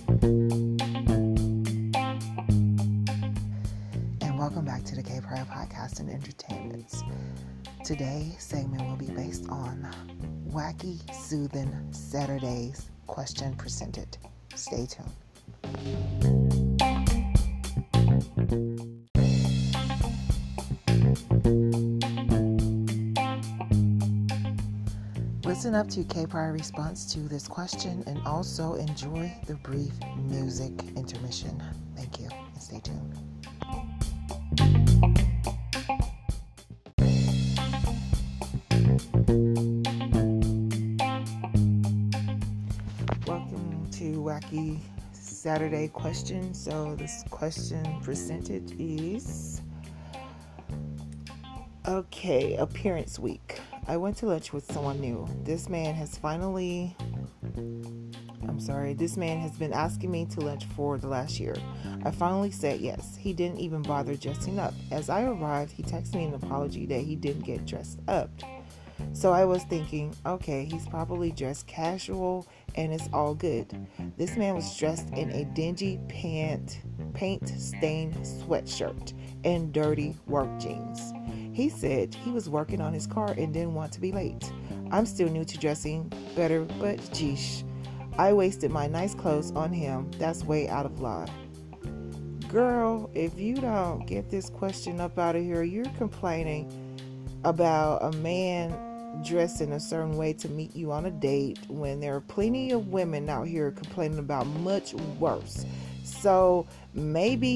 And welcome back to the Gay Pride Podcast and Entertainments. Today's segment will be based on wacky, soothing Saturdays question presented. Stay tuned. Listen up to K-Pride response to this question and also enjoy the brief music intermission. Thank you and stay tuned. Welcome to Wacky Saturday question. So this question presented is, appearance week. I went to lunch with someone new. This man has been asking me to lunch for the last year. I finally said yes. He didn't even bother dressing up. As I arrived, he texted me an apology that he didn't get dressed up. So I was thinking, okay, he's probably dressed casual and it's all good. This man was dressed in a dingy paint-stained sweatshirt and dirty work jeans. He said he was working on his car and didn't want to be late. I'm still new to dressing better, but geesh, I wasted my nice clothes on him. That's way out of line. Girl, if you don't get this question up out of here, you're complaining about a man dressed in a certain way to meet you on a date when there are plenty of women out here complaining about much worse. So maybe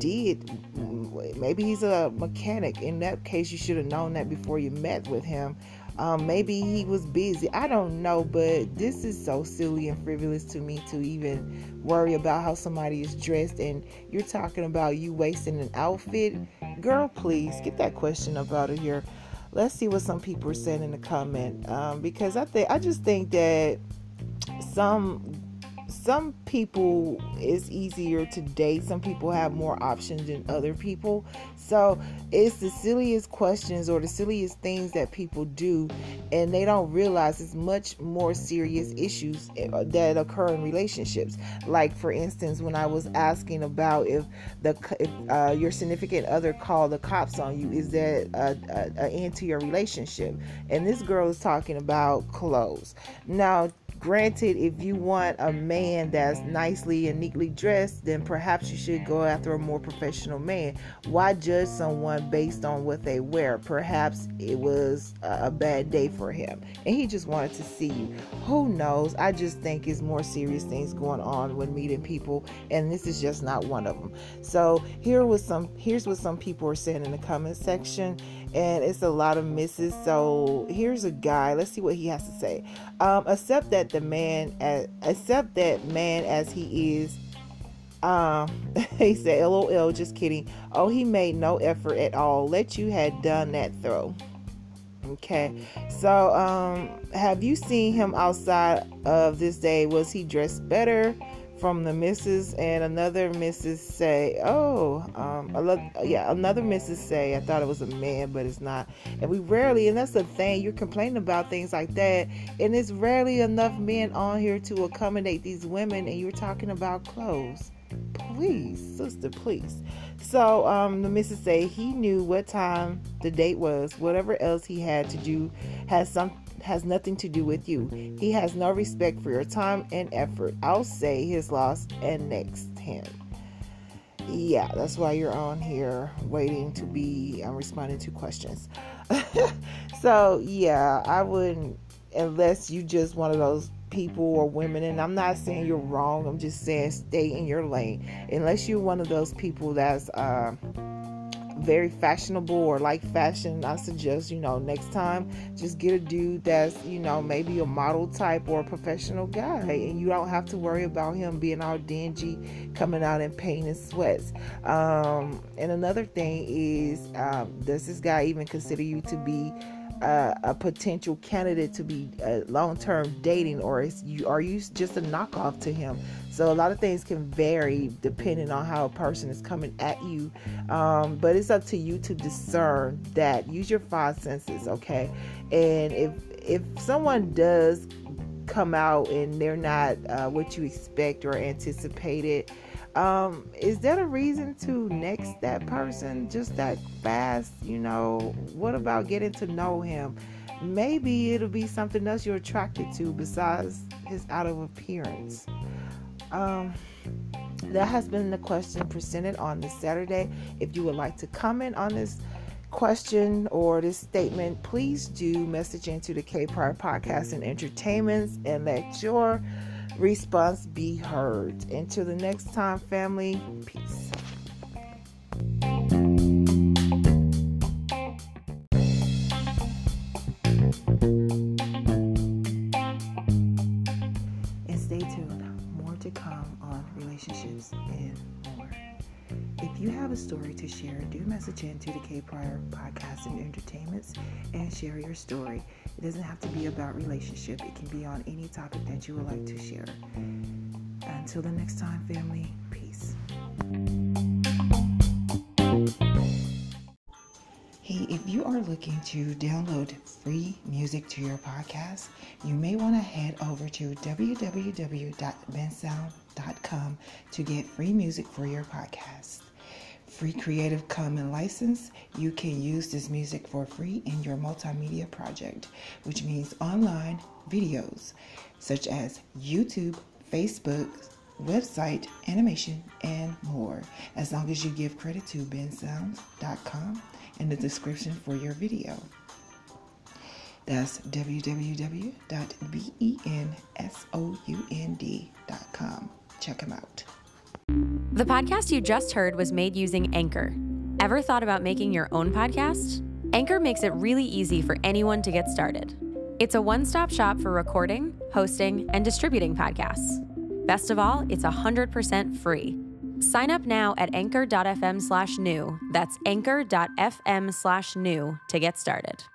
he's a mechanic. In that case, you should have known that before you met with him. Maybe he was busy. I don't know, but this is so silly and frivolous to me to even worry about how somebody is dressed, and you're talking about you wasting an outfit. Girl, please get that question up out of here. Let's see what some people are saying in the comment, because I just think that some people it's easier to date. Some people have more options than other people. So it's the silliest questions or the silliest things that people do, and they don't realize it's much more serious issues that occur in relationships. Like, for instance, when I was asking about if your significant other called the cops on you, is that an end to your relationship? And this girl is talking about clothes. Now, granted, if you want a man that's nicely and neatly dressed, then perhaps you should go after a more professional man. Why judge someone based on what they wear? Perhaps it was a bad day for him and he just wanted to see you. Who knows? I just think it's more serious things going on when meeting people, and this is just not one of them. So here's what some people are saying in the comment section, and it's a lot of misses. So here's a guy. Let's see what he has to say. Accept that man as he is. He said, LOL, just kidding. Oh, he made no effort at all. Let you had done that though. Okay. So, have you seen him outside of this day? Was he dressed better? From the missus. And another missus say, another missus say, I thought it was a man, but it's not. And and that's the thing, you're complaining about things like that, and it's rarely enough men on here to accommodate these women, and you're talking about clothes. Please, sister, please. So the missus say he knew what time the date was. Whatever else he had to do has nothing to do with you. He has no respect for your time and effort. I'll say his loss and next him. Yeah, that's why you're on here waiting to be responding to questions. So yeah, I wouldn't, unless you just one of those people or women, and I'm not saying you're wrong, I'm just saying stay in your lane. Unless you're one of those people that's very fashionable or like fashion, I suggest, next time just get a dude that's, maybe a model type or a professional guy, and you don't have to worry about him being all dingy, coming out in paint and sweats. And another thing is, does this guy even consider you to be a potential candidate to be long-term dating, or are you just a knockoff to him? So a lot of things can vary depending on how a person is coming at you, but it's up to you to discern that. Use your five senses, okay? And if someone does come out and they're not what you expect or anticipated, is that a reason to next that person just that fast? What about getting to know him? Maybe it'll be something else you're attracted to besides his out of appearance. That has been the question presented on this Saturday. If you would like to comment on this question or this statement, please do message into the K Pryor Podcast and Entertainments and let your response be heard. Until the next time, family, peace. And stay tuned. More to come on relationships and more. If you have a story to share, do message into the K Pryor Podcast and Entertainments and share your story. It doesn't have to be about relationship. It can be on any topic that you would like to share. Until the next time, family, peace. Hey, if you are looking to download free music to your podcast, you may want to head over to www.bensound.com to get free music for your podcast. Free Creative Commons license, you can use this music for free in your multimedia project, which means online videos such as YouTube, Facebook, website, animation, and more, as long as you give credit to bensound.com in the description for your video. That's www.bensound.com. Check them out. The podcast you just heard was made using Anchor. Ever thought about making your own podcast? Anchor makes it really easy for anyone to get started. It's a one-stop shop for recording, hosting, and distributing podcasts. Best of all, it's 100% free. Sign up now at anchor.fm/new. That's anchor.fm/new to get started.